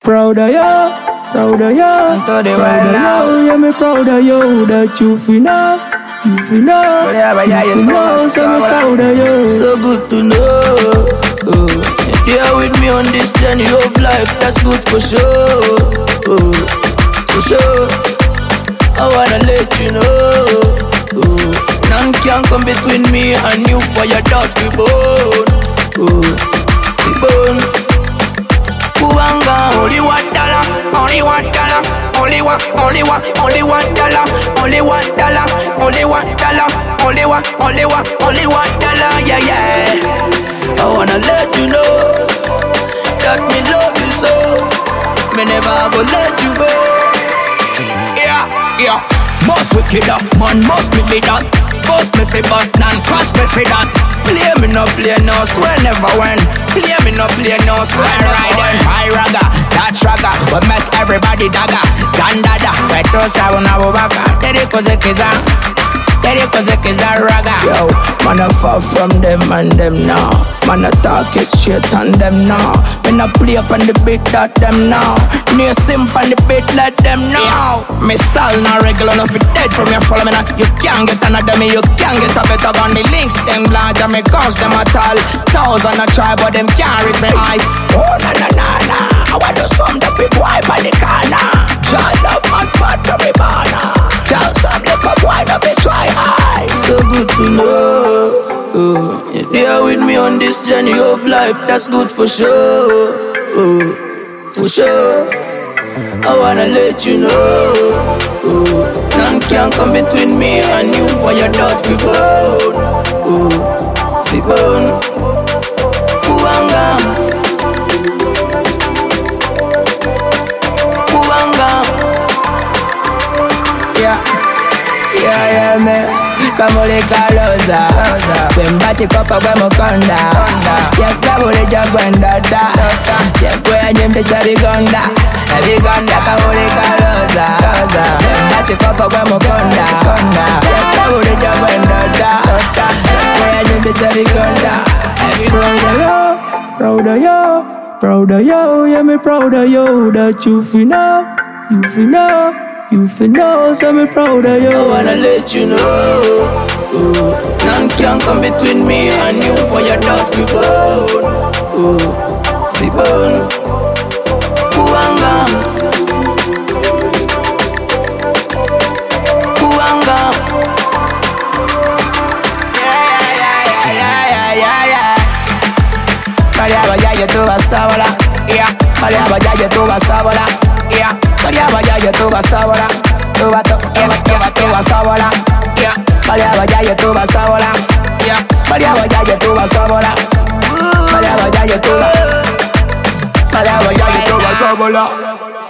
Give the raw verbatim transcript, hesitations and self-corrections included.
Proud of you, proud of you, proud of you. Yeah, me proud of you that you feel now, you feel now, you feel now. So me proud of you. So good to know. Oh, you're with me on this journey of life. That's good for sure. Oh, for sure. I wanna let you know. Oh, none can come between me and you for your doubt we born. Oh, we born. Kubanga, only one dollar, only one dollar, only one, only one, only one dollar, only one dollar, only one dollar, only one, only one, only one dollar, yeah, yeah. I wanna let you know that me love you so, me never go let you go. Yeah, yeah. Must wicked up, man, must me be that. Bust me fi bust, nan cross me fi that. Play me no play no, swear never win. Play me no play no, swear never win. My ragga, that ragga, we make everybody dagga. Gandada, petro sabuna bubaka. Teri koze kiza, teri koze kiza ragga. Yo, man a fall from them and them now. Man a talk is straight on them now. Me a play up on the beat that them now. Near simp on the beat let them know. Me style not regular enough it dead from your follow me now. You can't get another me, you can't get a better gun. The links them large and me cause them at all. Thousand a try but them can't reach me high. Oh na na na na, I want to some the big boy by the corner. John love man part of me banner. Tell some little boy not be try high. So good to know. Oh, you're there with me on this journey of life. That's good for sure. Oh, for sure. I wanna let you know. Oh, none can come between me and you for your doubt we born. Oh, we born. Kubanga, Kubanga. Yeah, yeah, yeah, man. Kamole kaloza, Bemba chikopa bwe mukonda. Yakabule jagwenda da. Yakwe ajembe sabigonda. Sabigonda kamole kaloza. Bemba chikopa bwe mukonda. Yakabule jagwenda da. Yakwe ajembe sabigonda. Proud of you, proud of you, proud of you. Yeah, me proud of you that you feel now, you feel now. You feel know, so me proud of you. I wanna let you know. Oh, none can come between me and you for your doubt we born. Oh, we born. Kubanga, Kubanga. Yeah, yeah, yeah, yeah, yeah, yeah, yeah. Maria vaya yo tu vas a volar. Yeah, Maria vaya yo tu vas a volar. Yeah. Maria vaya yo tu vas a volar, tu vas a volar, tu vas a volar, yeah. Maria vaya yo tu vas a volar, yeah. Maria vaya yo tu vas a volar, Maria vaya yo tu vas, Maria vaya yo tu vas a volar.